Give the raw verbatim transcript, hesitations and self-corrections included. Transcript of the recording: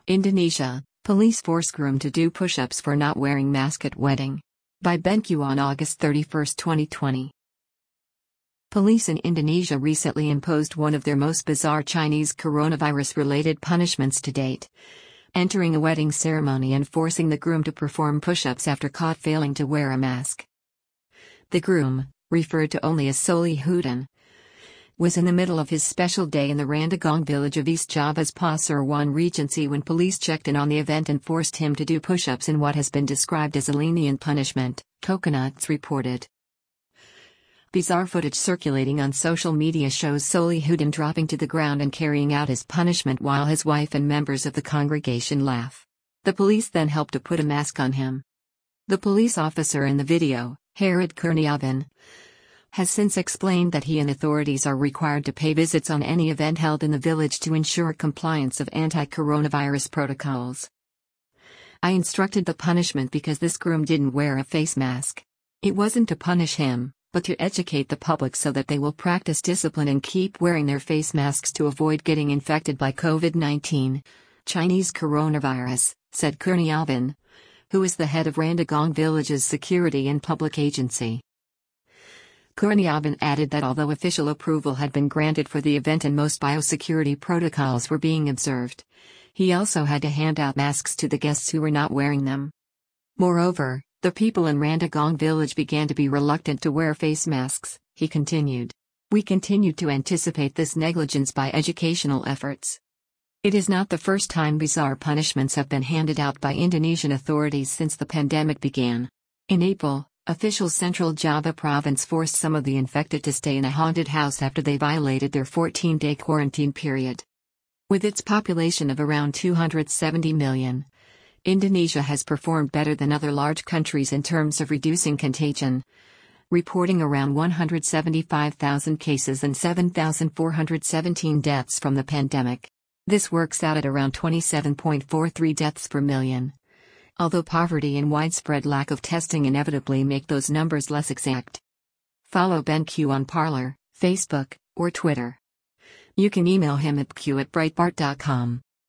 Indonesia, police force groom to do push-ups for not wearing mask at wedding. By BenQ on August thirty-first, twenty twenty. Police in Indonesia recently imposed one of their most bizarre Chinese coronavirus-related punishments to date. Entering a wedding ceremony and forcing the groom to perform push-ups after caught failing to wear a mask. The groom, referred to only as Solihuddin, was in the middle of his special day in the Randagong village of East Java's Pasuruan Regency when police checked in on the event and forced him to do push-ups in what has been described as a lenient punishment, Coconuts reported. Bizarre footage circulating on social media shows Solihuddin dropping to the ground and carrying out his punishment while his wife and members of the congregation laugh. The police then help to put a mask on him. The police officer in the video, Harith Kurniawan, has since explained that he and authorities are required to pay visits on any event held in the village to ensure compliance of anti-coronavirus protocols. I instructed the punishment because this groom didn't wear a face mask. It wasn't to punish him, but to educate the public so that they will practice discipline and keep wearing their face masks to avoid getting infected by COVID nineteen, Chinese coronavirus, said Kurniawan, who is the head of Randagong Village's security and public agency. Kurniawan added that although official approval had been granted for the event and most biosecurity protocols were being observed, he also had to hand out masks to the guests who were not wearing them. Moreover, the people in Randagong village began to be reluctant to wear face masks, he continued. We continue to anticipate this negligence by educational efforts. It is not the first time bizarre punishments have been handed out by Indonesian authorities since the pandemic began. In April, officials Central Java province forced some of the infected to stay in a haunted house after they violated their fourteen-day quarantine period. With its population of around two hundred seventy million, Indonesia has performed better than other large countries in terms of reducing contagion, reporting around one hundred seventy-five thousand cases and seven thousand four hundred seventeen deaths from the pandemic. This works out at around twenty-seven point four three deaths per million. Although poverty and widespread lack of testing inevitably make those numbers less exact. Follow BenQ on Parler, Facebook, or Twitter. You can email him at q at breitbart dot com.